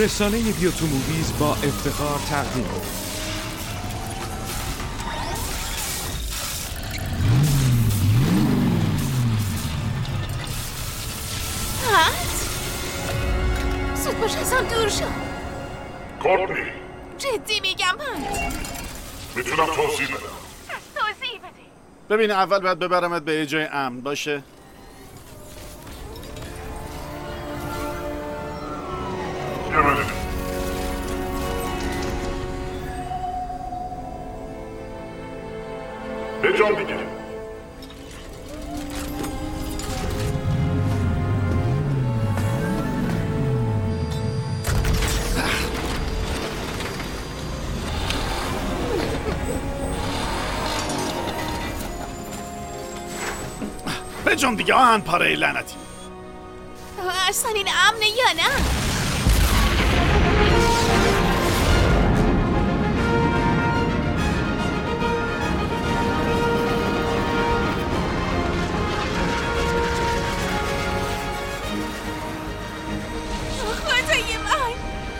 رسانه بیوتو موویز با افتخار تقدیم زود باش ازم دور شو. کورتنی جدی میگم پنت. میتونم توضیح بدم. پس توضیح بده. ببین اول باید ببرمت به یه جای امن باشه. یه منه به جام دیگه. به جام دیگه آهن پاره لعنتی. اصلا این امنه یا نه؟ خدای من.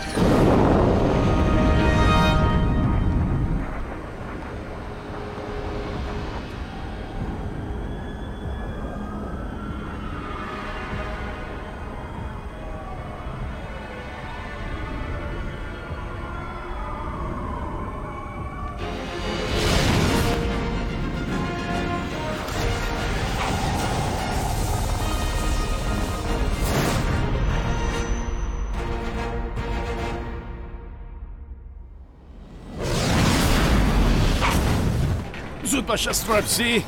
زود باش استرپسی.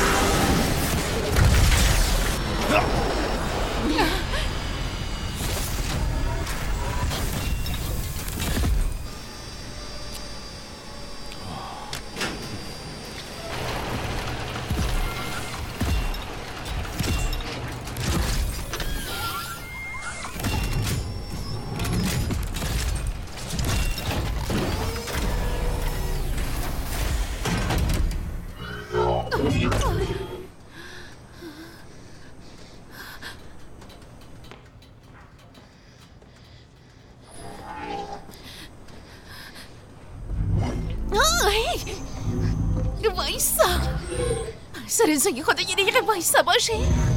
وایسا. سرزایی خدا یه دقیقه وایسا باشه.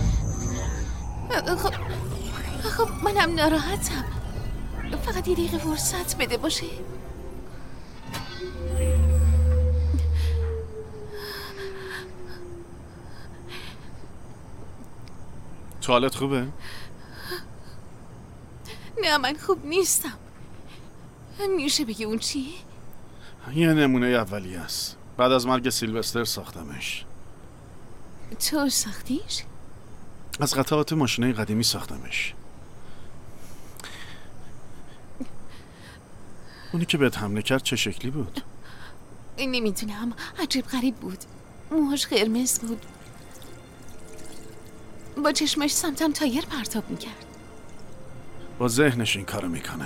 خب منم ناراحتم. فقط یه دقیقه فرصت بده باشه. توالت خوبه؟ نه من خوب نیستم. میشه بگی اون چیه؟ یه نمونه اولیه است. بعد از مرگ سیلوستر ساختمش. تو ساختیش؟ از قطعات ماشینای قدیمی ساختمش. اونی که بهت حمله کرد چه شکلی بود؟ نمیدونم. عجیب غریب بود. موهاش قرمز بود. با چشمش سمتم تایر پرتاب میکرد. با ذهنش این کارو میکنه.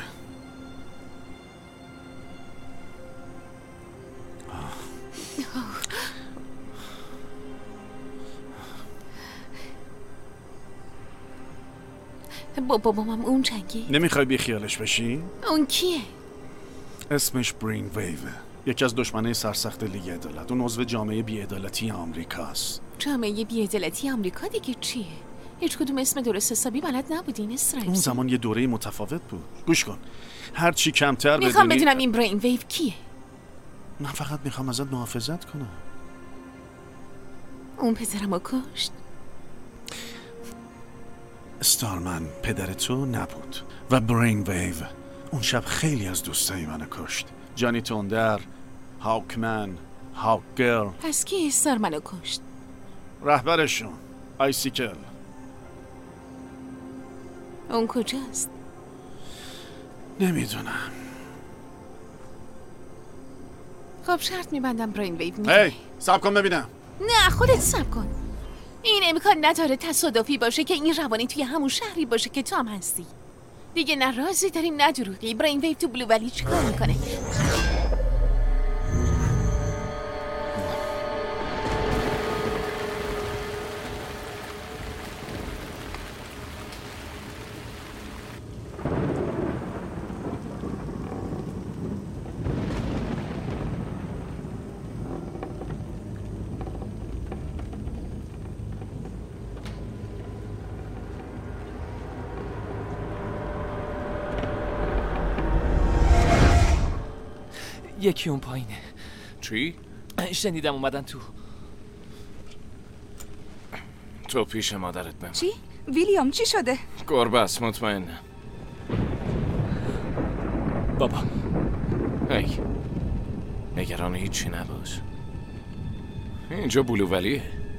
با بابامم اون جنگی. نمیخوای بی خیالش بشی؟ اون کیه؟ اسمش برین ویوه. یکی از دشمنای سرسخت لیگ عدالت. اون عضو جامعه بی‌عدالتی آمریکاست. جامعه بی‌عدالتی آمریکا دیگه چیه؟ هیچ کدوم اسم درست حسابی بلد نبودین استرایپس. اون زمان یه دوره متفاوت بود. گوش کن. هر چی کمتر میخوام بدونم این برین ویو کیه؟ من فقط میخوام ازت محافظت کنم. اون پدرمو کشت. استارمن پدر تو نبود و برین ویو اون شب خیلی از دوستای منو کشت. جانی توندر، هاوکمن، هاوک گرل. پس کی استارمنو کشت؟ رهبرشون آیسیکل. اون کجاست؟ نمیدونم. خب شرط میبندم برین ویو میره. هی صبر کن ببینم. نه خودت صبر کن. این امکان نداره تصادفی باشه که این روانی توی همون شهری باشه که تو هم هستی. دیگه نه رازی داریم نه دروغی. برین ویو تو بلو ولی چیکار میکنه؟ یکی اون پایینه. چی؟ شنیدم اومدن تو پیش مادرت بمون. چی؟ ویلیام چی شده؟ گربه است مطمئنم. بابا هی نگران هیچی نباش. اینجا بلوولیه.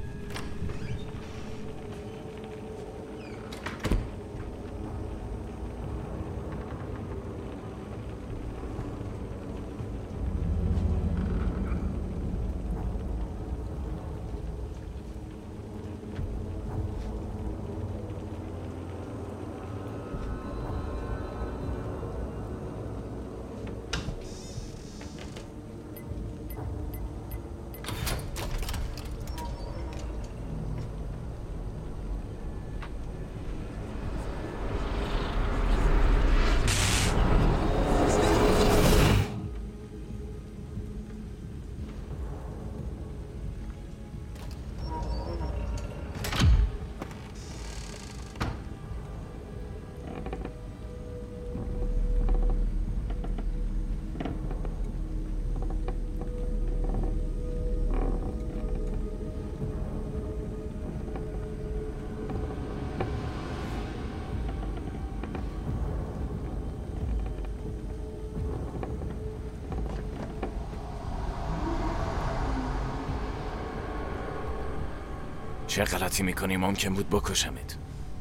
چه غلطی میکنی؟ ممکن بود بکشمت.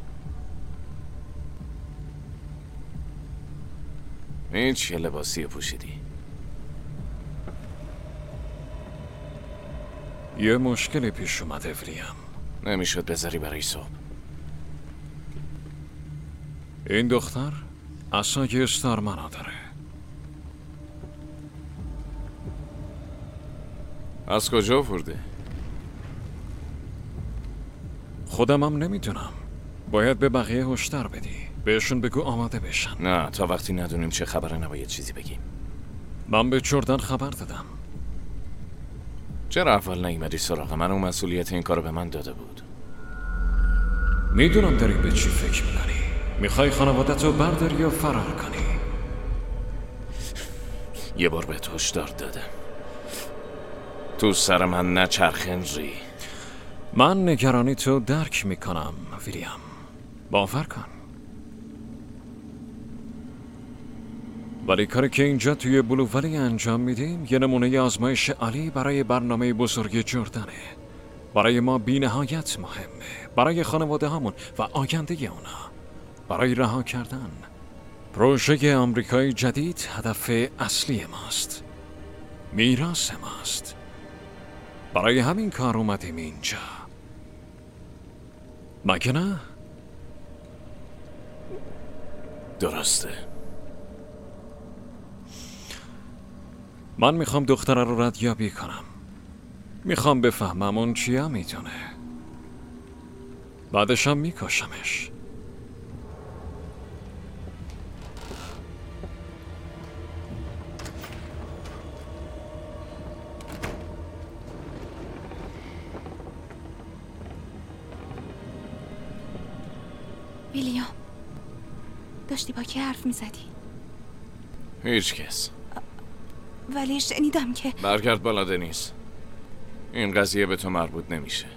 این چه لباسی پوشیدی؟ یه مشکلی پیش اومده ویلیام. نمیشد بذاری برای صبح. این دختر عصای استارمنو داره. از کجا آورده؟ خودم هم نمیدونم. باید به بقیه هشدار بدی. بهشون بگو آماده بشن. نه تا وقتی ندونیم چه خبره نباید چیزی بگیم. من به جردن خبر دادم. چرا اول نیومدی سراغ من؟ اون مسئولیت این کارو به من داده بود. میدونم داری به چی فکر میکنی. میخوای خانوادتو برداری یا فرار کنی؟ یه بار بهت هشدار دادم. تو سر من نچرخ هنری. من نگرانی تو درک میکنم ویلیام. باور کن. ولی کاری که اینجا توی بلوولی انجام میدیم یه نمونه آزمایش عالی برای برنامه بزرگ جردنه. برای ما بی نهایت مهمه. برای خانواده هامون و آینده اونا. برای رها کردن. پروژه آمریکای جدید هدف اصلی ماست. میراث ماست. برای همین کار اومدیم اینجا. مگه نه؟ درسته. من میخوام دختره رو ردیابی کنم. میخوام بفهمم اون چیا میدونه. بعدش هم میکشمش. ویلیام داشتی با کی حرف میزدی؟ هیچ کس. ولی شنیدم که برگرد بالا دنیس. این قضیه به تو مربوط نمیشه.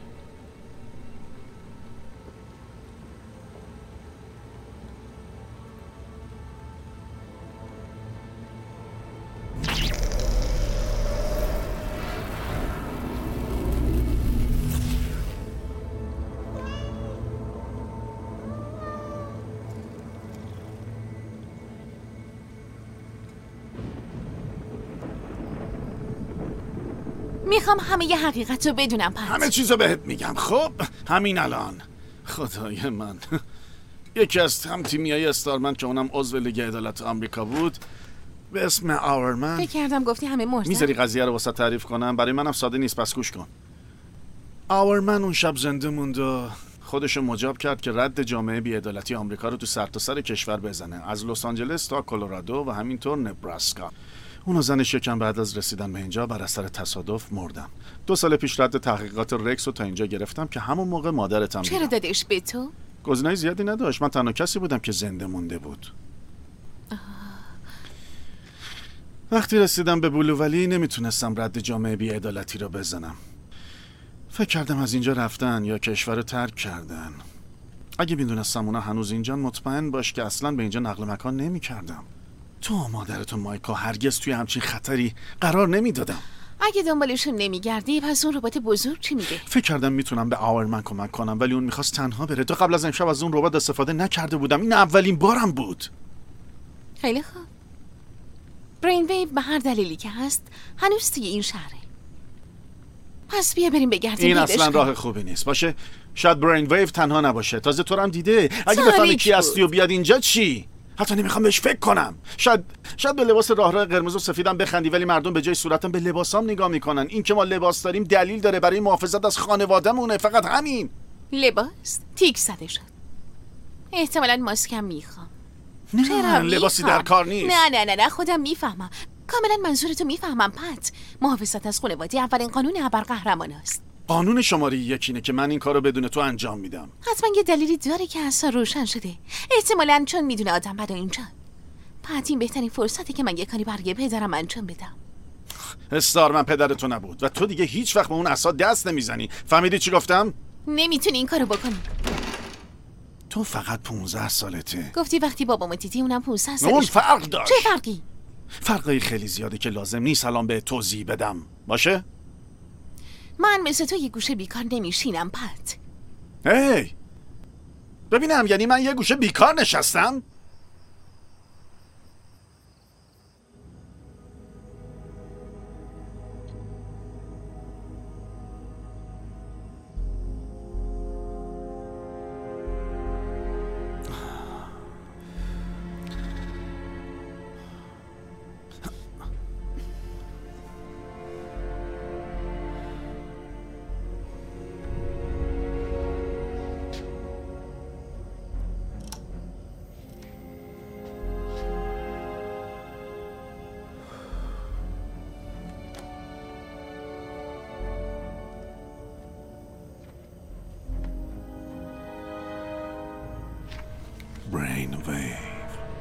میخوام همه ی حقیقت رو بدونم پت. همه چیزو بهت میگم. خب همین الان. خدای من. یکی از هم تیمیای استارمن که اونم عضو لیگ عدالت آمریکا بود به اسم آورمن. فکر کردم گفتی همه مردن. میذاری قضیه رو واسه تعریف کنم؟ برای منم ساده نیست، پس گوش کن. آورمن اون شب زنده موند و خودشو مجاب کرد که رد جامعه بی‌عدالتی آمریکا رو تو سرتاسر کشور بزنه، از لس آنجلس تا کلرادو و همینطور نبراسکا. اون و زنش یکم بعد از رسیدن به اینجا بر اثر تصادف مردن. 2 سال پیش رد تحقیقات رکس رو تا اینجا گرفتم که همون موقع مادرتم چرا دادش به تو؟ گزینه‌ای زیادی نداشت. من تنها کسی بودم که زنده مونده بود. وقتی رسیدم به بلوولی نمیتونستم رد جامعه بی‌عدالتی رو بزنم. فکر کردم از اینجا رفتن یا کشور رو ترک کردن. اگه میدونستم اونا هنوز اینجا، مطمئن باش که اصلا به اینجا نقل مکان نمی‌کردم. تو و مادرت و مایکا هرگز توی همچین خطری قرار نمیدادم. اگه دنبالشون نمیگردی پس اون ربات بزرگ چی میگه؟ فکر کردم میتونم به آورمن کمک کنم، ولی اون میخواست تنها بره. تا قبل از امشب از اون ربات استفاده نکرده بودم. این اولین بارم بود. خیلی خوب. برین ویو به هر دلیلی که هست هنوز توی این شهره. پس بیا بریم بگردیم. این اصلا راه خوبی نیست. باشه شاید برین ویو تنها نباشه. تازه تو هم دیده. اگه بفهمی کی هستی و بیاد اینجا چی؟ حتی نمیخوام بهش فکر کنم. شاید به لباس راه قرمز و سفیدم بخندی، ولی مردم به جای صورتم به لباسام نگاه میکنن. این که ما لباس داریم دلیل داره، برای محافظت از خانواده‌مونه، فقط همین. لباس تیک زده شد. احتمالاً ماسکم میخوام. نه لباسی در کار نیست. نه خودم میفهمم. کاملا منظورتو میفهمم پت. محافظت از خانواده اولین قانون ابرقهرمان است. قانون شماره 1 اینه که من این کارو بدون تو انجام میدم. حتما یه دلیلی داره که اصلا روشن شده. احتمالاً چون میدونه آدم بدا اینجا. پت این بهترین فرصتی که من یه کاری برای پدرم انجام بدم. استار من پدر تو نبود و تو دیگه هیچ وقت به اون عصا دست نمیزنی. فهمیدی چی گفتم؟ نمیتونی این کارو بکنی. تو فقط 15 سالته. گفتی وقتی بابامو دیدی اونم 15 سالشه. اون فرق داشت. چه فرقی؟ فرقی خیلی زیاده که لازم نیست الان به توضیح بدم. باشه؟ من مثل تو یه گوشه بیکار نمیشینم پت. هی ببینم، یعنی من یه گوشه بیکار نشستم؟ Brain wave.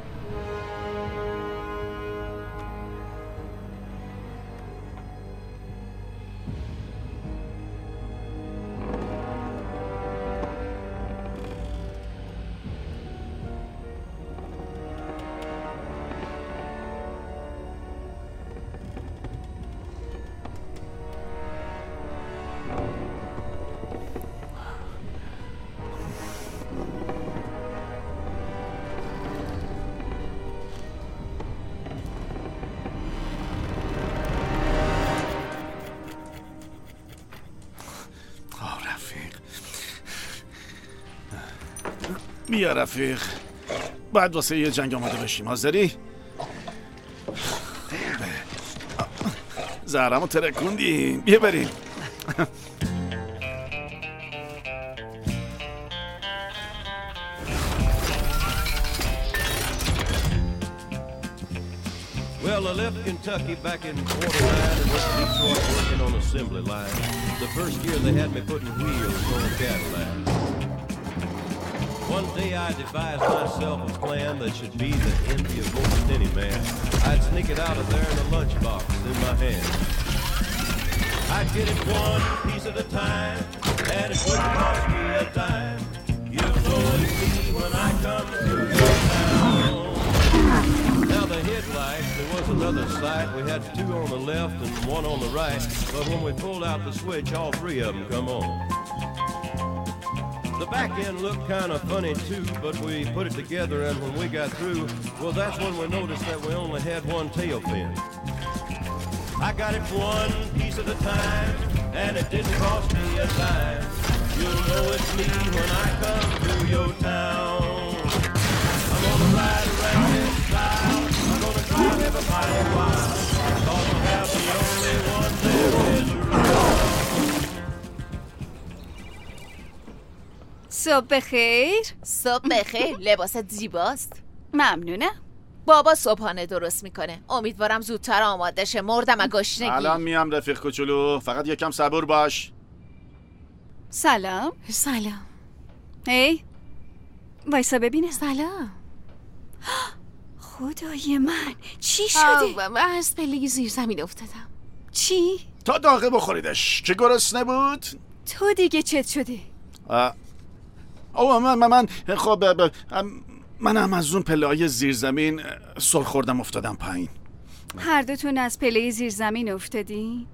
بیا رفیق، باید واسه یه جنگ آماده بشیم. حاضری؟ زهرمو ترکوندی، بیا بریم. Well, I left Kentucky back in '49 and went to Detroit working on assembly line. The first year they had me putting wheels on a Cadillac. One day I devised myself a plan that should be the envy of most any man. I'd sneak it out of there in a lunchbox in my hand. I'd get it one piece at a time, and it wouldn't cost me a dime. You'll know it's me when I come through your town. Now the headlights, there was another sight. We had two on the left and one on the right. But when we pulled out the switch, all three of them come on. The back end looked kind of funny too, but we put it together, and when we got through, well, that's when we noticed that we only had one tail fin. I got it one piece at a time, and it didn't cost me a dime. You'll know it's me when I come through your town. I'm gonna ride around in style. I'm gonna drive everybody wild. Cause I have the only one there is around. صبح خیر. صبح خیر. لباست زیباست. ممنونم. بابا صبحانه درست میکنه. امیدوارم زودتر آماده شه. مردم از گشنگی. الان میام رفیق کوچولو، فقط یکم صبور باش. سلام. سلام. هی وایسا ببینم. سلام. خدای من چی شده؟ از پله زیر زمین افتادم. چی؟ تا داغه بخوریدش. چه گرسنه بود؟ تو دیگه چت شده؟ من خب منم از اون پله‌های زیرزمین سر خوردم افتادم پایین. هر دوتون از پله زیر زمین افتادی؟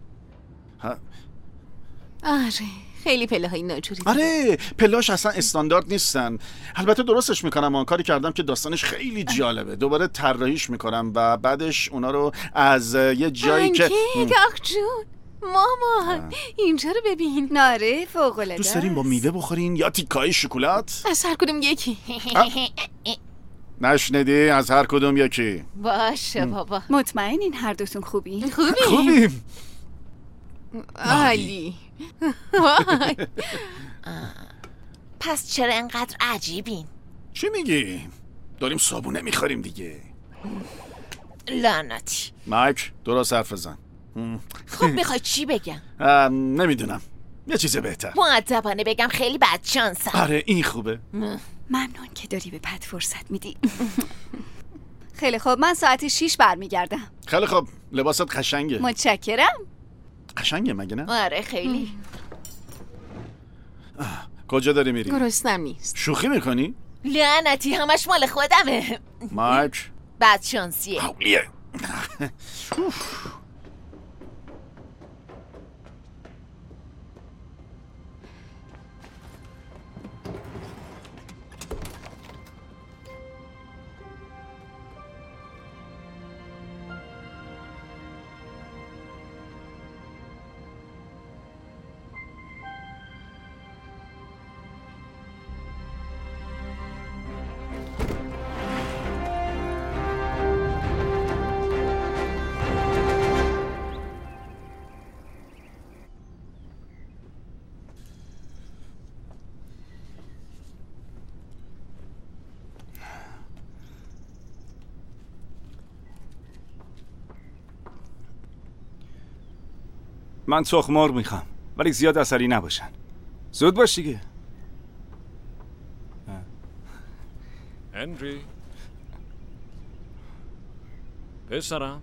آره خیلی پله های ناجوری. آره پلاش اصلا استاندارد نیستن. البته درستش میکنم، آن کاری کردم که داستانش خیلی جالبه. دوباره طراحیش میکنم و بعدش اونا رو از یه جایی که آخ جون مامان اینجا رو ببین. ناره فوق‌العاده. دوست داریم با میوه بخورین یا تیکای شکلات؟ از هر کدوم یکی. نشنیدی؟ از هر کدوم یکی. باشه بابا. مطمئنین هر دوتون خوبین؟ خوبیم. عالی. پس چرا انقدر عجیبین؟ چی میگی؟ داریم صابونه میخوریم دیگه. لعنتی. مایک درست حرف بزن. خب میخوای چی بگم؟ نمیدونم، یه چیز بهتر. مؤدبانه بگم خیلی بدشانسم. آره این خوبه. ممنون که داری به پت فرصت میدی. خیلی خوب، من ساعت 6 برمیگردم. خیلی خوب، لباست قشنگه. متشکرم. قشنگه مگه نه؟ آره خیلی. کجا داری میری؟ گرسنم نیست. شوخی میکنی؟ لعنتی همش مال خودمه. مایک بدشانسیه. حولیه. من تخم مرغ میخوام ولی زیاد عسلی نباشن. زود باش دیگه. هنری پسرم.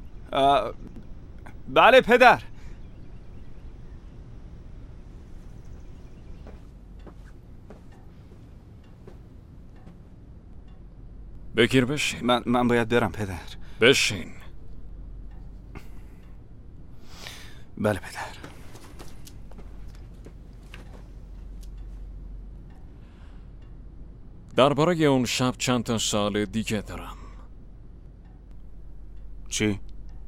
بله پدر. بگیر بشین. من باید برم پدر. بشین. بله پدر. درباره اون شب چند تا سال دیگه دارم. چی؟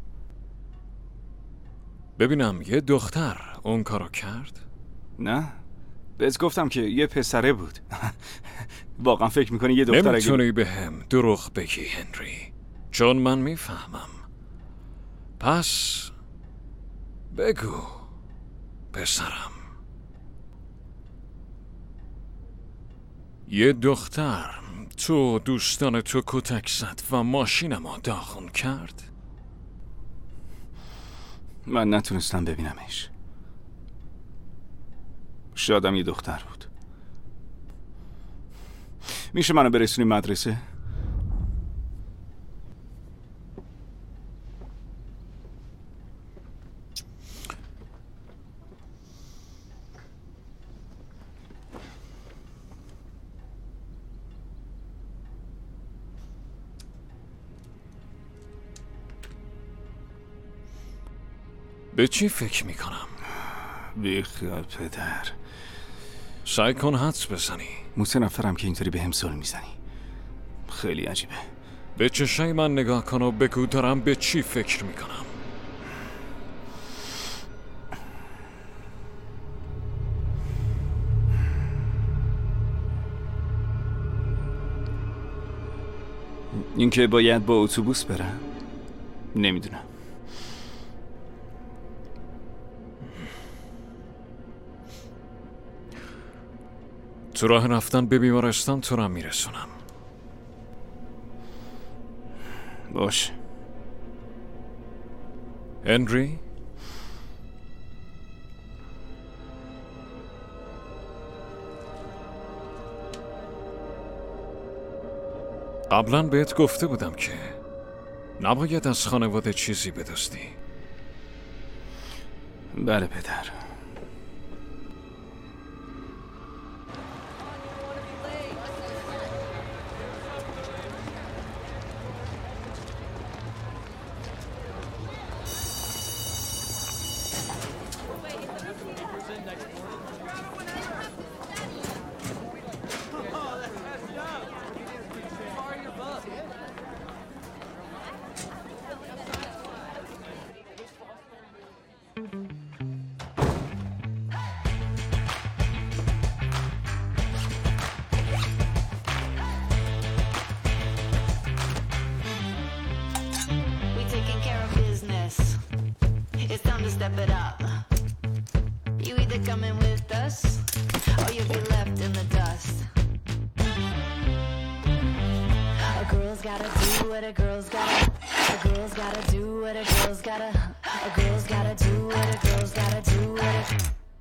ببینم یه دختر اون کارو کرد؟ نه بهت گفتم که یه پسره بود. واقعا فکر میکنی یه دختر نمیتونی به هم دروغ بگی هنری، چون من میفهمم. پس بگو پسرم. یه دختر تو دوستان تو کتک زد و ماشینمو داغون کرد؟ من نتونستم ببینمش. شادم یه دختر بود. میشه منو برسونی مدرسه؟ به چی فکر میکنم؟ بیخیال پدر. سعی کن حدس بزنی. متنفرم که اینطوری به هم سل میزنی. خیلی عجیبه. به چشای من نگاه کن و بگو دارم به چی فکر میکنم. اینکه باید با اتوبوس برم؟ نمیدونم. تو راه رفتن به بیمارستان تو را میرسونم. باشه. هنری؟ قبلا بهت گفته بودم که نباید از خانواده چیزی بدزدی. بله پدر. Step it up. You either coming with us or you'll be left in the dust. A girl's gotta do what a girl's gotta. A girl's gotta do what a girl's gotta. A girl's gotta do what a girl's gotta do what a.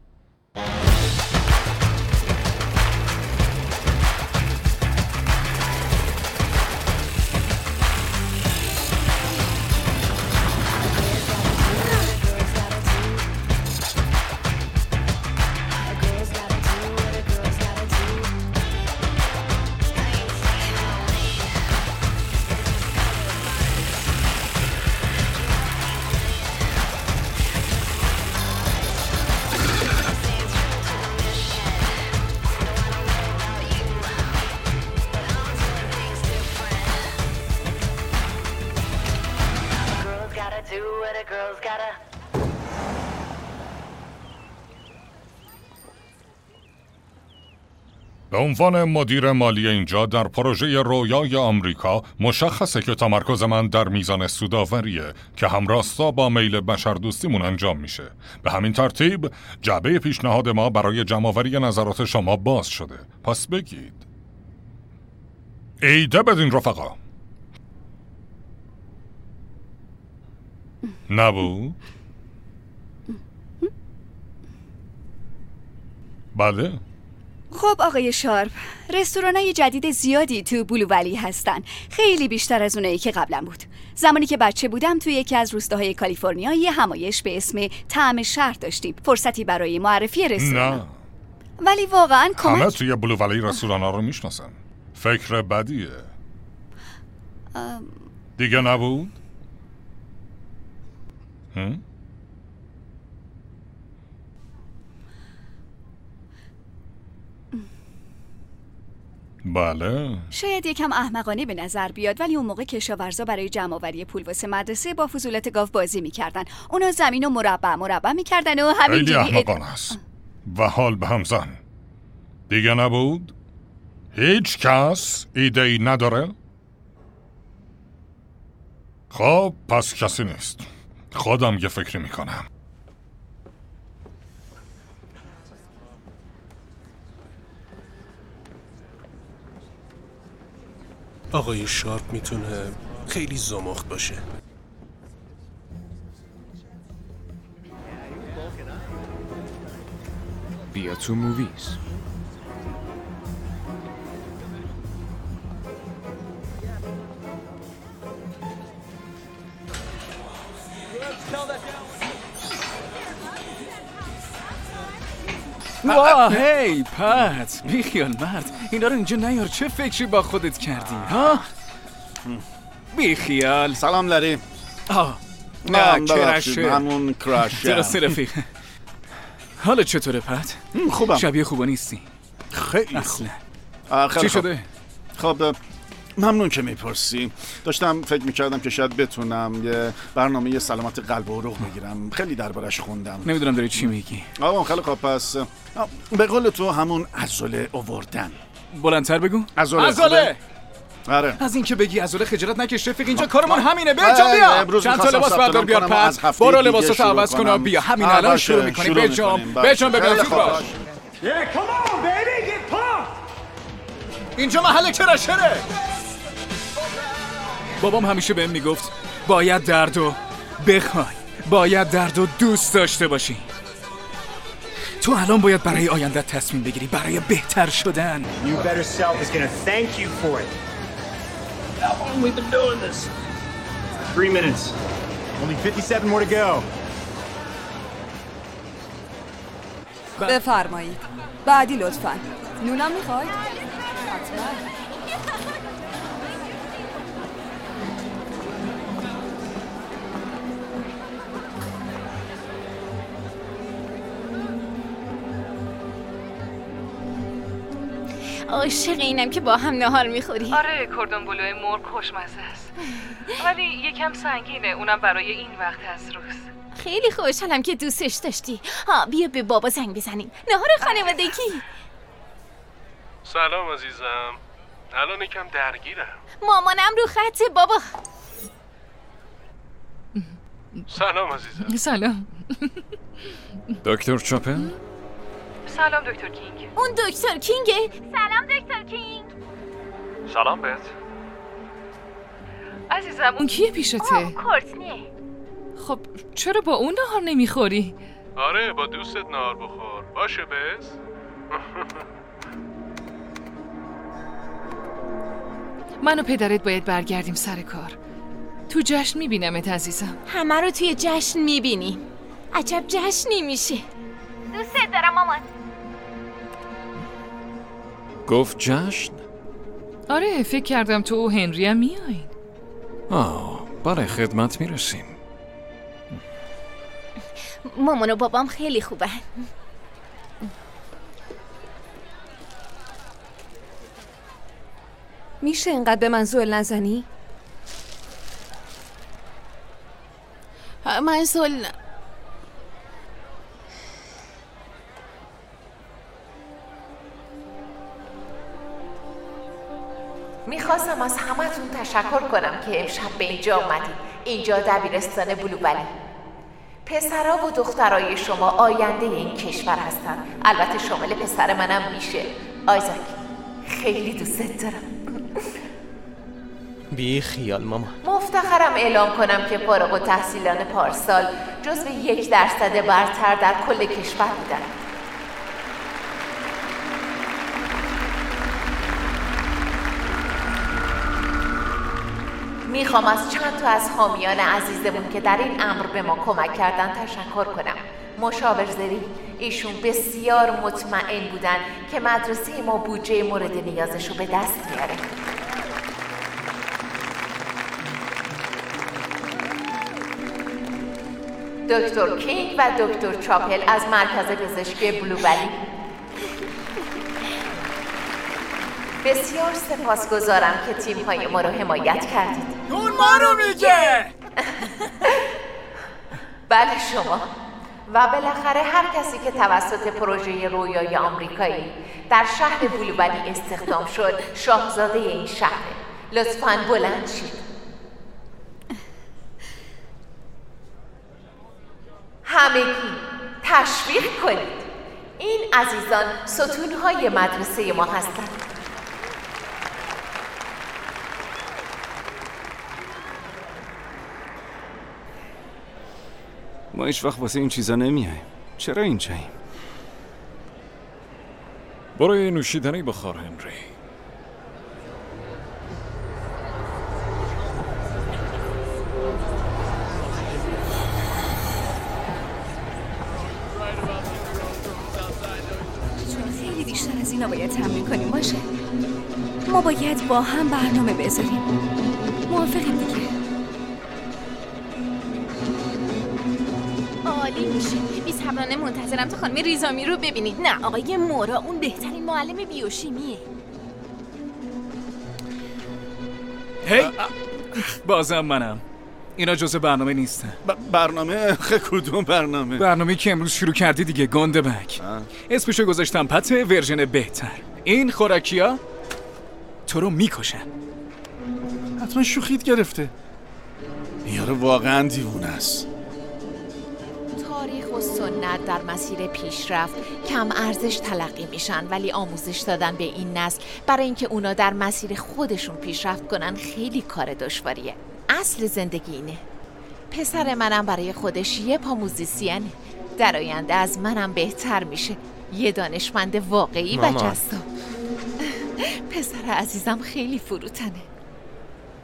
به عنوان مدیر مالی اینجا در پروژه رویای آمریکا مشخصه که تمرکز من در میزان سودآوریه که همراستا با میل بشردوستیمون انجام میشه. به همین ترتیب جعبه پیشنهاد ما برای جمع‌آوری نظرات شما باز شده. پس بگید. ایده بدین رفقا. نبود؟ بله؟ خب آقای شارپ، رستورانای جدید زیادی تو بلو ولی هستن. خیلی بیشتر از اونایی که قبلا بود. زمانی که بچه بودم توی یکی از روستاهای کالیفرنیا یه همایش به اسم طعم شهر داشتیم. فرصتی برای معرفی رستوران. نه. ولی واقعا همه توی بلو ولی رستورانا رو میشناسن. فکر بدیه. دیگه نبود؟ بله. شاید یکم احمقانه به نظر بیاد، ولی اون موقع کشاورزا برای جمع‌آوری پول واسه مدرسه با فضولات گاو بازی میکردن. اونا زمین رو مربع میکردن و همینجوری خیلی احمقانه است. و حال به هم زن. دیگه نبود؟ هیچ کس ایده‌ای نداره؟ خب پس کسی نیست. خودم یه فکری میکنم. آقای شارپ میتونه خیلی زمخت باشه. بیا تو موویز. واه هی پت بیخیال مرد، اینا رو اینجا نیار. چه فکری با خودت کردی ها؟ بیخیال. سلام لری. نه کرشه همون کراش. درسته رفیق. حالا چطوره پت؟ خوبم. شبیه خوبا نیستی. خیلی خوب. چی شده؟ خب ممنون که میپرسی. داشتم فکر میکردم که شاید بتونم یه برنامه سلامت قلب و عروق بگیرم. خیلی دربارش خوندم. نمیدونم داری چی میگی. آقا خیلی خوب. پس به قول تو همون عضله آوردن. بلندتر بگو. عضله. آره. از این که بگی عضله خجالت نکش رفیق. اینجا کارمون همینه. بیا چند تا لباس بردار بیار پس. برو لباساتو عوض کن و بیا. همین الان شروع می‌کنیم. بجام ببین خوب باش. اینجا محل کرشره. بابام همیشه بهم میگفت باید درد و بخوای، باید درد و دوست داشته باشی. تو الان باید برای آینده تصمیم بگیری، برای بهتر شدن. How long we've been doing this? 3 minutes. Only 57 more to go. بفرمایید. بعدی لطفاً. نونم میخواید؟ حتما. عاشق اینم که با هم نهار میخوری. آره کردون بلوی مرغ خوشمزه است. ولی یکم سنگینه، اونم برای این وقت از روز. خیلی خوشحالم که دوستش داشتی. بیا به بابا زنگ بزنیم. نهار خانوادگی. سلام عزیزم. الان یکم درگیرم. مامانم رو خطه بابا. سلام عزیزم. سلام. دکتر چاپل؟ سلام دکتر کینگ. اون دکتر کینگه؟ سلام دکتر کینگ. سلام بهت. عزیزم اون کیه پیشته؟ کورتنیه. خب چرا با اون نهار نمیخوری؟ آره با دوستت نهار بخور. باشه بس. من و پدرت باید برگردیم سر کار. تو جشن میبینمت عزیزم. همه رو توی جشن میبینیم. عجب جشنی میشه. دوست دارم مامان. گفت جشن؟ آره فکر کردم تو و هنری هم میایین. بله خدمت میرسیم. مامان و بابام خیلی خوبه. میشه اینقدر به من زل نزنی؟ من زل میخواستم از همتون تشکر کنم که امشب به اینجا اومدید. اینجا دبیرستان بلوبلی. پسرها و دخترای شما آینده این کشور هستن. البته شامل پسر منم میشه. آیزاک خیلی دوست دارم. بی خیال ماما. مفتخرم اعلام کنم که فارغ التحصیلان پارسال جزو 1% برتر در کل کشور بودن. میخوام از چند تا از حامیان عزیزمون که در این امر به ما کمک کردن تشکر کنم. مشاور زری، ایشون بسیار مطمئن بودن که مدرسه ما بودجه مورد نیازشو به دست میاره. دکتر کینگ و دکتر چاپل از مرکز پزشکی بلوبلی. بسیار سپاسگزارم که تیم‌های ما رو حمایت کردید. اون ما رو میگه. بله شما. و بالاخره هر کسی که توسط پروژه رویای آمریکایی در شهر بلوبلی استخدام شد شاهزاده این شهره. لطفاً بلند شید. همگی تشویق کنید. این عزیزان ستون‌های مدرسه ما هستند. ما هیچ وقت واسه این چیزا نمیایم. چرا اینجاییم؟ برو یه نوشیدنی بخور هنری. خیلی بیشتر از اینا باید تمرین کنیم باشه. ما باید با هم برنامه بذاریم. موافقیم دیگه؟ عالی میشه. بی‌صبرانه منتظرم تا خانم ریزامی رو ببینید. نه آقای مورا اون بهترین معلم بیوشیمیه. هی بازم منم. اینا جزء برنامه نیستن. برنامه؟ کدوم برنامه؟ برنامه‌ای که امروز شروع کردی دیگه گنده بک. اسمشو گذاشتم پته ورژن بهتر. این خوراکیا تو رو میکشن. حتما شوخیت گرفته. یارو واقعا دیوونه است. تاریخ و سنت در مسیر پیشرفت کم ارزش تلقی میشن، ولی آموزش دادن به این نسل برای اینکه اونا در مسیر خودشون پیشرفت کنن خیلی کار دشواریه. اصل زندگی اینه. پسر منم برای خودش یه پا موزیسینه. در آینده از منم بهتر میشه. یه دانشمند واقعی و جذاب. پسر عزیزم خیلی فروتنه.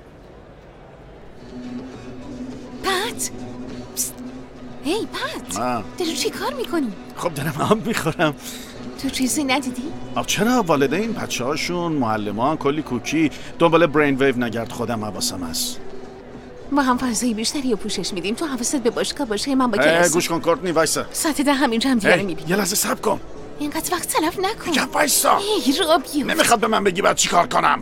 پت. هی پت، داری چی کار میکنی؟ خب دارم آب میخورم. تو چیزی ندیدی؟ آب چرا؟ والدین، بچه هاشون، معلمان، کلی کوکی. دنبال برین ویو نگرد، خودم حواسم هست. ما هم فضایی بیشتری رو پوشش میدیم. تو حواست به باشگاه باشه. من با کلاس. گوش کن کورتنی، وایسا. ساعت 10 همینجا هم دیگه رو میبینیم. یه لحظه صبر کن. اینقدر وقت تلف نکن. میگم وایسا. را بیفت. نمیخواد به من بگی باید چی کار کنم.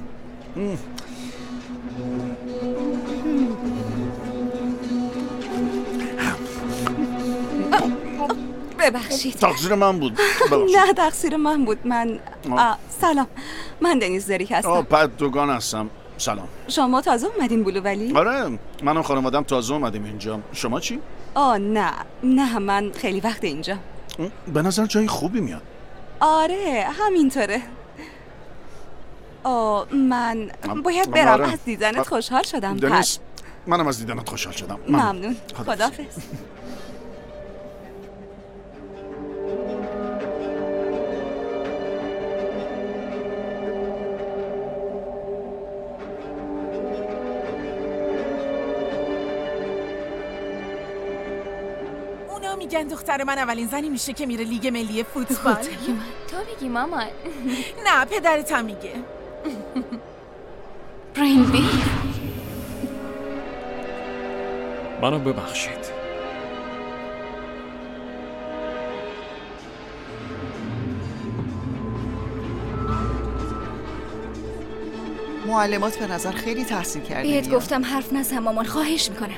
ببخشید. تقصیر من بود. نه تقصیر من بود. من سلام، من دنیز زریک هستم. پت دوگان هستم. سلام. شما تازه اومدین بلو ولی؟ آره، من و خانوادم تازه اومدیم اینجا. شما چی؟ نه من خیلی وقت اینجا. به نظر جای خوبی میاد. آره همینطوره. من باید برم. از دیدنت خوشحال شدم. دنیس، منم از دیدنت خوشحال شدم. ممنون. خداحافظ. میگن دختر من اولین زنی میشه که میره لیگ ملی فوتبال. تو میگی مامان؟ نه پدرت هم میگه. برین ویو، منو ببخشید. معلمات به نظر خیلی تحصیل کردی. بهت گفتم حرف نزن مامان، خواهش میکنم.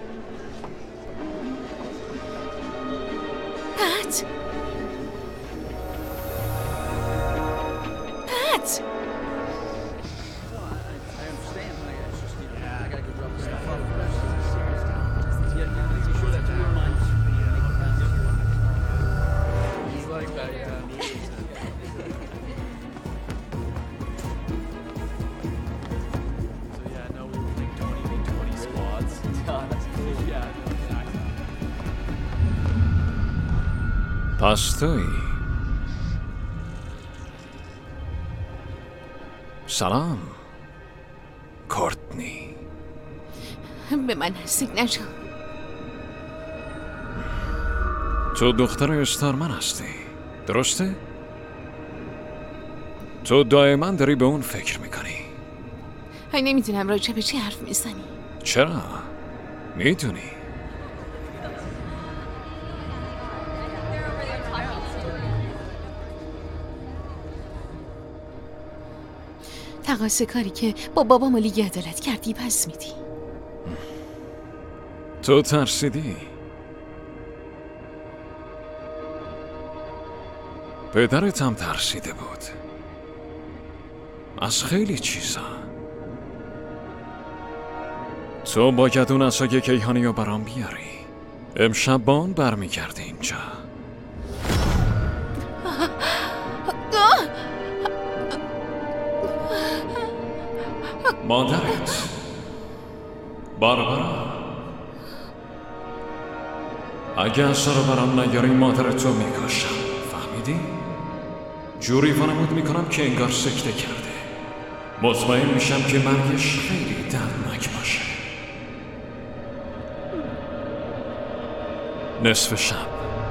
پت. پس توی سلام کورتنی. به من نزدیک نشو. تو دختر استارمن هستی، درسته؟ تو دائما داری به اون فکر میکنی. نمیدونم راجع به چی حرف میزنی. چرا؟ میدونی تقاضا کاری که با بابام لیگ عدالت کردی پس میدی. تو ترسیدی. پدرت هم ترسیده بود از خیلی چیزا. تو باید اون عصای کیهانی رو برام بیاری. امشب با اون برمیگردی اینجا. مادرت باربارا، اگه عصا رو برام نیاری مادرتو میکشم، فهمیدی؟ جوری وانمود میکنم که انگار سکته کرده. مطمئن میشم که مرگش خیلی دردناک باشه. نصف شب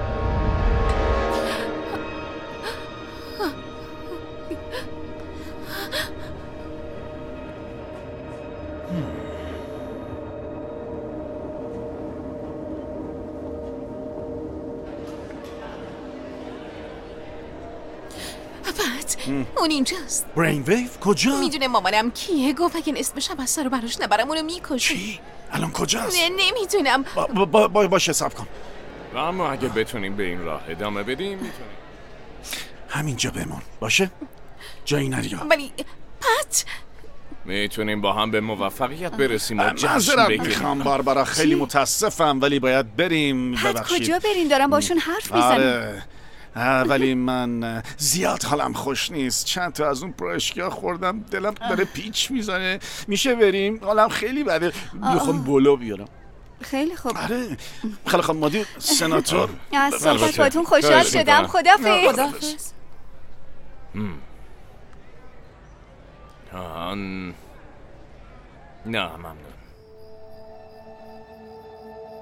اون اینجاست. برین ویو کجا؟ میدونه مامانم کیه. گفت اگه نصف شب از سر براش نبرم اونو میکشه. چی؟ الان کجاست؟ نمیدونم. باشه صبر کن. اما اگه بتونیم به این راه ادامه بدیم میتونیم همینجا بمون. باشه؟ جایی نریا. ولی پت میتونیم با هم به موفقیت برسیم و جشن بگیریم. میخوام باربارا، خیلی متاسفم ولی باید بریم. ببخشید. کجا برین؟ دارم باشون حرف میزنم. ولی من زیاد حالم خوش نیست. چند تا از اون پرشکیا خوردم، دلم داره پیچ میزنه. میشه بریم؟ حالم خیلی بده. میخوام بلو بیارم. خیلی خوب. آره خیلی خوب. مدیر سناتور، از صحبت باتون خوشحال شدم. خداحافظ. نه ممنون.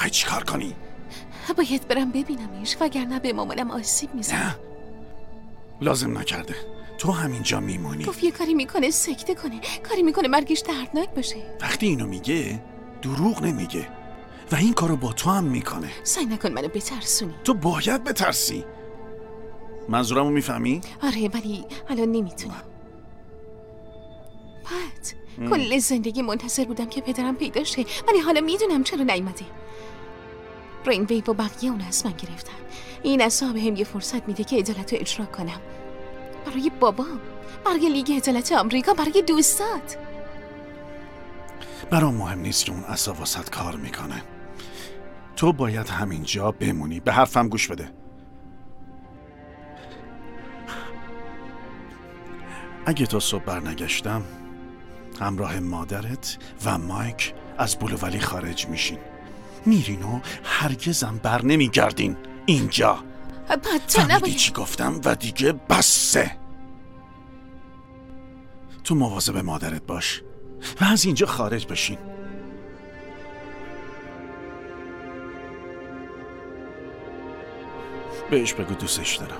میخوای چیکار کنی؟ باید برم ببینمش وگرنه به مامانم آسیب میزنه. نه لازم نکرده، تو همینجا میمونی. گفت یه کاری میکنه سکته کنه، کاری میکنه مرگش دردناک باشه. وقتی اینو میگه دروغ نمیگه و این کارو با تو هم میکنه. سعی نکن منو بترسونی. تو باید بترسی. منظورمو میفهمی؟ آره ولی الان نمیتونم. پت کل زندگی منتظر بودم که پدرم پیدا شه، ولی حالا میدونم چرا نیومده. برین ویو و بقیه اون از من گرفتن. این اصلا بهم یه فرصت میده که عدالت رو اجرا کنم برای بابام، برای لیگ عدالت آمریکا، برای دوستات. برام مهم نیست که اون اصلا واسط کار میکنه. تو باید همینجا بمونی. به حرفم گوش بده. اگه تا صبح برنگشتم همراه مادرت و مایک از بلوولی خارج میشین. میرین و هرگزم بر نمیگردین اینجا. فهمیدی چی گفتم؟ و دیگه بسه. تو مواظب مادرت باش و از اینجا خارج بشین. بهش بگو دوستش دارم.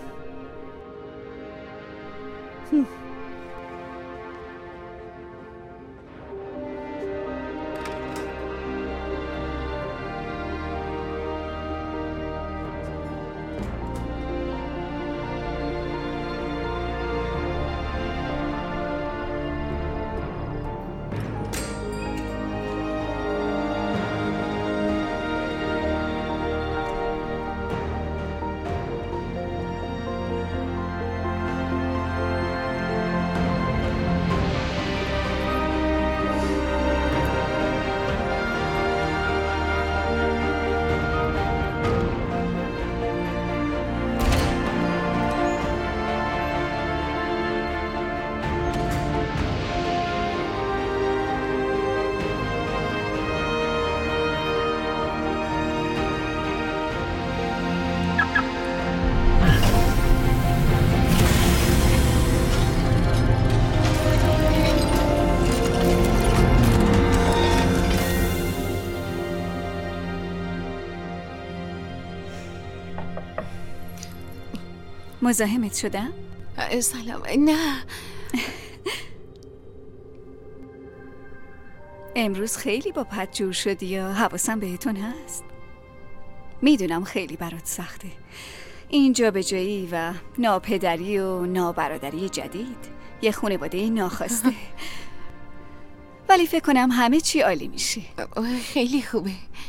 مزاحمت شدم؟ سلام. نه امروز خیلی با پت جور شدی یا حواسم بهتون هست؟ میدونم خیلی برات سخته این جابجایی و ناپدری و نابرادری جدید، یه خانواده ناخواسته. ولی فکر کنم همه چی عالی میشه. خیلی خوبه.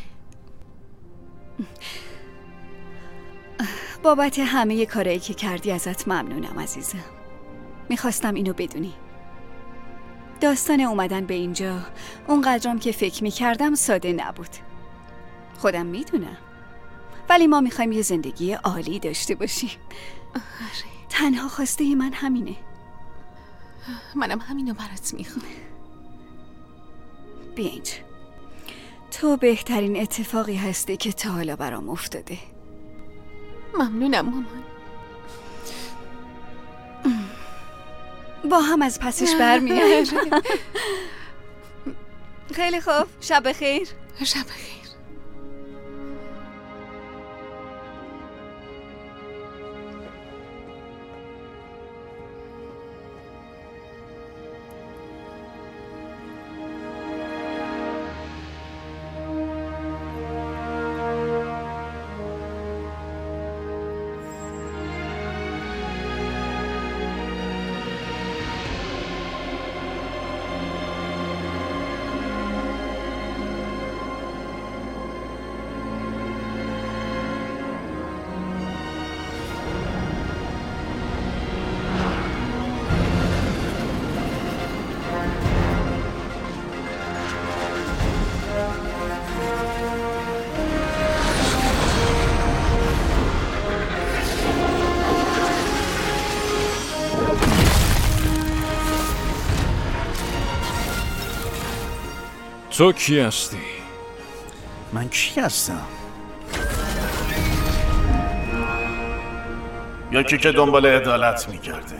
بابت همه کارهایی که کردی ازت ممنونم عزیزم. میخواستم اینو بدونی. داستان اومدن به اینجا اونقدرم که فکر میکردم ساده نبود. خودم میدونم. ولی ما میخوایم یه زندگی عالی داشته باشیم. تنها خواسته من همینه. منم همینو برات میخوام. بیا اینجا. تو بهترین اتفاقی هستی که تا حالا برام افتاده. ممنونم مامان. با هم از پسش برمیاد. خیلی خوب. شب بخیر. شب بخیر. تو کی هستی؟ من کی هستم؟ یکی که دنبال عدالت میگرده.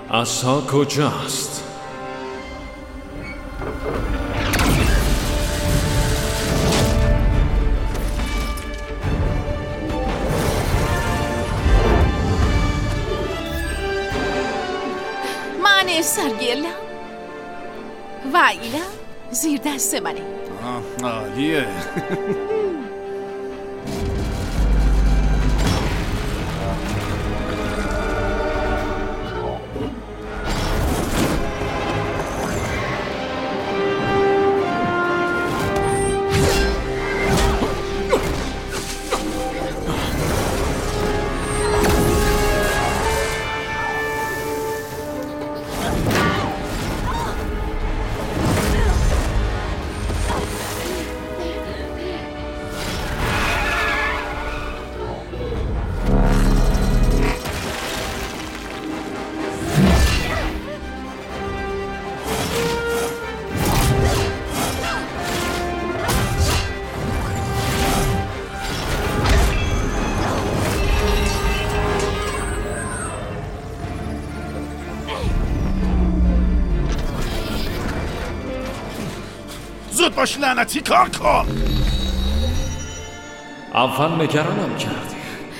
عصا کجاست؟ من سرگیلم و اینا زیر دست منه. عالیه. زود باش لعنتی کار کن. اول نگرانم کردی.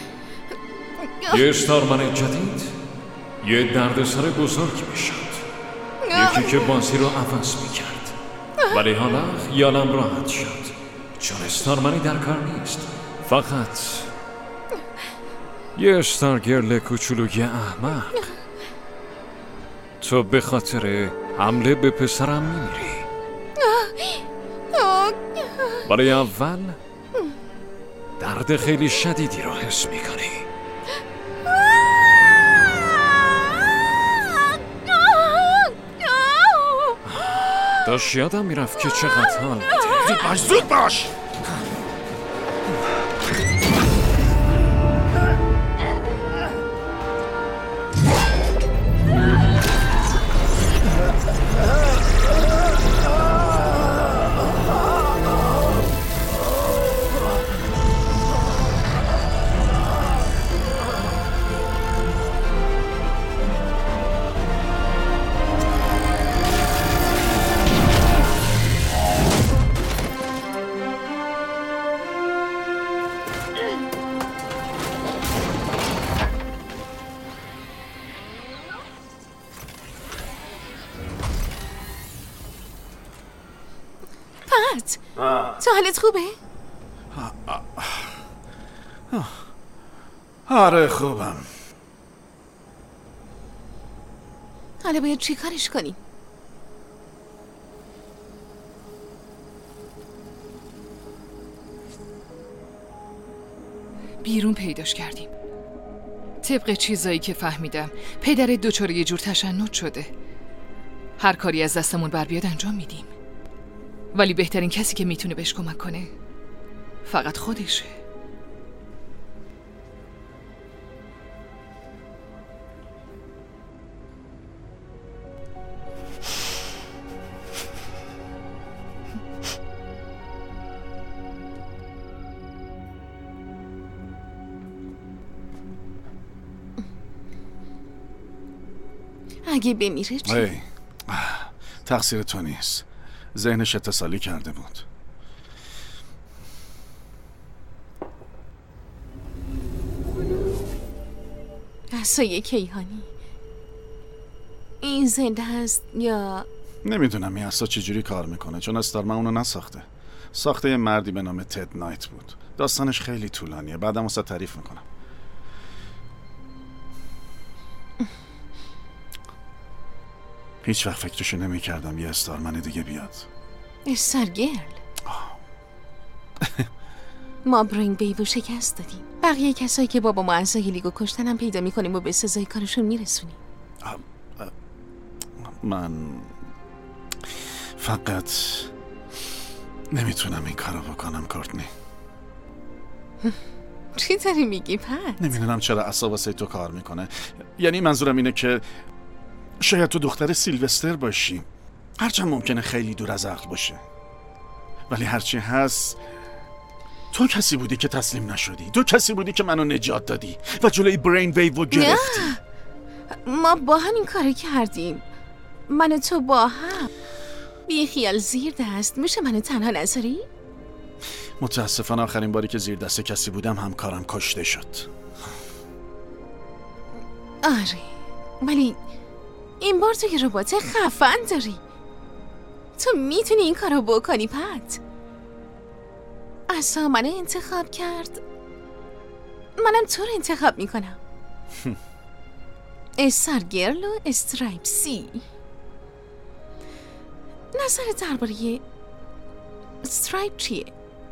یه استارمن جدید یه دردسر بزرگ میشد، یکی که بازی رو عوض میکرد، ولی حالا خیالم راحت شد چون استارمنی در کار نیست، فقط یه استارگرل کوچولوی احمق. تو به خاطر حمله به پسرم میمیری، برای اول درد خیلی شدیدی رو حس میکنی. داشت یادم میرفت که چقدر حال میده. زود باش زود باش. تو حالت خوبه؟ آره خوبم. حالا باید چی کارش کنیم؟ بیرون پیداش کردیم. طبق چیزایی که فهمیدم پدر دچار یه جور تشنج شده. هر کاری از دستمون بر بیاد انجام میدیم، ولی بهترین کسی که میتونه بهش کمک کنه فقط خودشه. اگه بمیره چی؟ تقصیر تو نیست، ذهنش اتصالی کرده بود. عصای کیهانی این زنده هست یا؟ نمیدونم این عصا چجوری کار میکنه، چون استارمن اونو نساخته. ساخته یه مردی به نام تد نایت بود. داستانش خیلی طولانیه، بعدم واسه تعریف میکنم. هیچ وقت فکرشو نمیکردم یه استارمن دیگه بیاد. استارگرل. ما برین بیوو شکست دادیم. بقیه کسایی که بابا ما اعضای لیگو کشتن هم پیدا میکنیم و به سزای کارشون میرسونیم. من فقط نمیتونم این کارو بکنم کورتنی. چی داری میگی پت؟ نمیدونم چرا عصا واسه تو کار میکنه. یعنی منظورم اینه که شاید تو دختر سیلوستر باشی، هرچند ممکنه خیلی دور از عقل باشه، ولی هرچی هست تو کسی بودی که تسلیم نشدی. تو کسی بودی که منو نجات دادی و جلوی برین ویو رو گرفتی. ما با هم این کارو کردیم، من و تو با هم. بی خیال زیر دست، میشه منو تنها نذاری؟ متاسفانه آخرین باری که زیر دست کسی بودم همکارم کشته شد. آره، ولی این بار تو یه ربات خفن داری. تو میتونی این کارو بکنی پت. اصلا منو انتخاب کرد، منم تو رو انتخاب میکنم. استار گرل و استرایپ سی. نظر درباره استرایپ چیه؟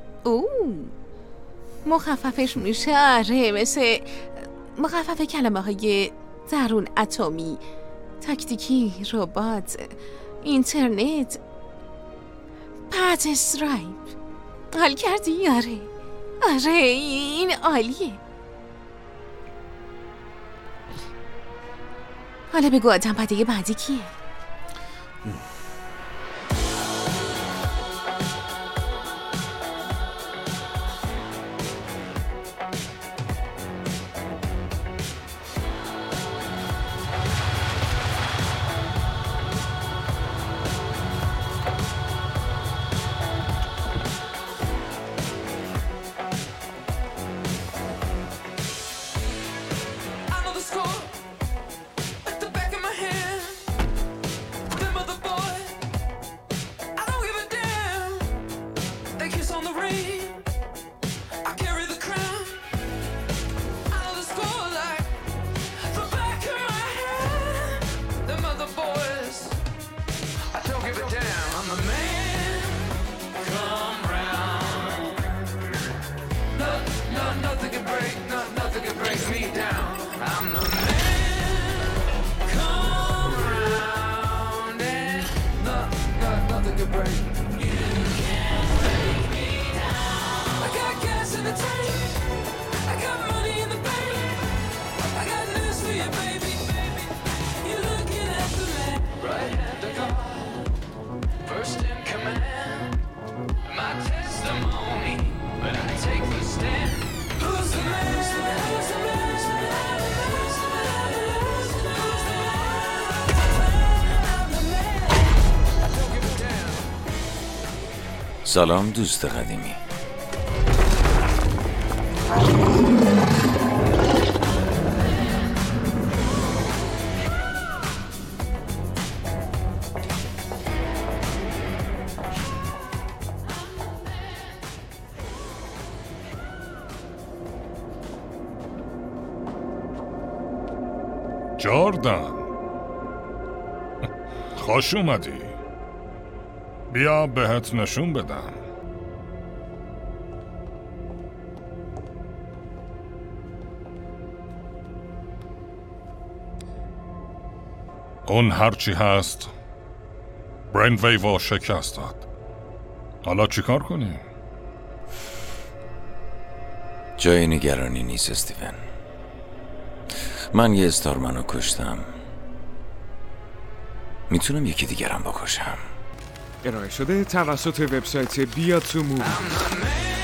مخففش میشه آره، مثل مخفف کلمه های درون اتمی، تاکتیکی، ربات، اینترنت. پت استرایپ. حال کردی؟ آره این عالیه. حالا بگو آدم پده بعدی کیه؟ سلام دوست قدیمی. جردن خوش اومدی. بیا بهت نشون بدم. اون هرچی هست برین ویو شکست داد. حالا چی کار کنیم؟ جای نگرانی نیست استیون. من یه استارمنو کشتم، میتونم یکی دیگرم بکشم. ارائه شده توسط وبسایت بیاتو مووی.